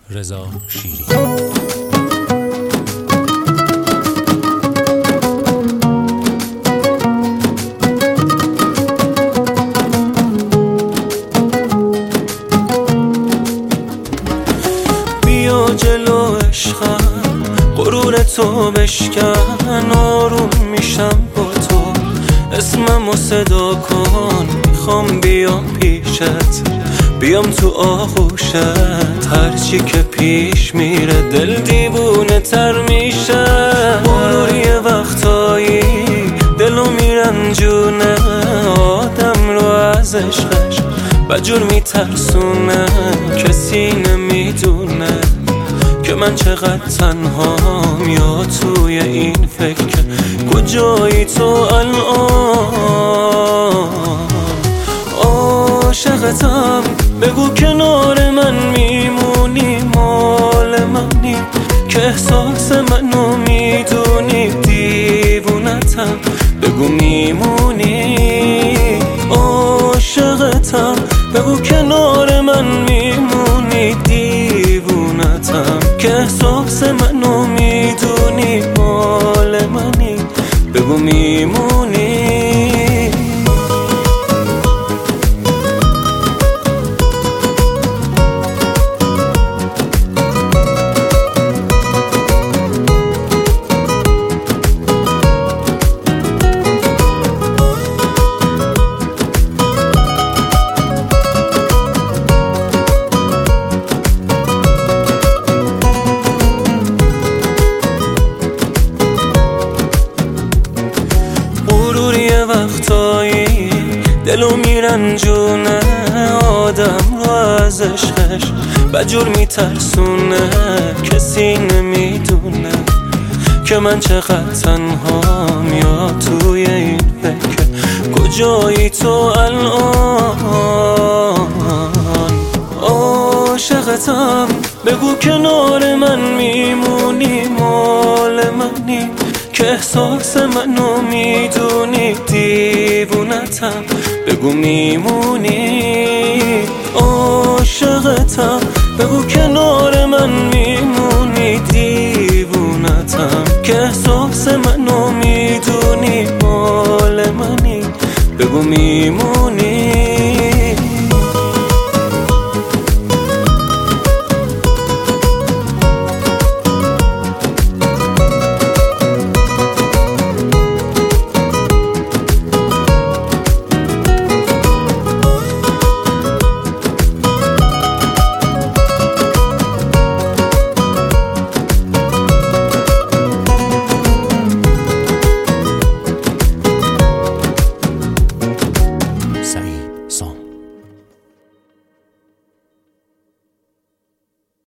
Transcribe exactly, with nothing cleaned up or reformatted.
رضا شیری. بیا جلو عشقم، غرور تو بشکن، آروم میشم با تو، اسممو صدا کن، میخوام بیام پیشت، بیام تو آغوشت، هرچی که پیش میره دل دیوونه تر میشه. غرور یه وقتایی دلو میرنجونه، آدم رو از عشقش بجور میترسونه، کسی نمیدونه که من چقدر تنهام، یا توی این فکر کجایی تو الان. عاشقتم، بگو کنار من میمونی، مال منی که احساس منو میدونی، دیوونتم بگو میمونی. عاشقتم، بگو کنار من میمونی، دیوونتم که احساس منو میدونی، مال منی بگو میمونی. وقتایی دلو میرنجونه، آدم رو از عشقش بجور میترسونه، کسی نمیدونه که من چقدر تنهام، یا توی این فکر کجایی تو الان. عاشقتم، بگو کنار من میمونی، مال منی که احساس منو میدونی، دیوونتم بگو میمونی. عاشقتم، بگو کنار من میمونی، دیوونتم که احساس منو میدونی، مال منی بگو میمونی.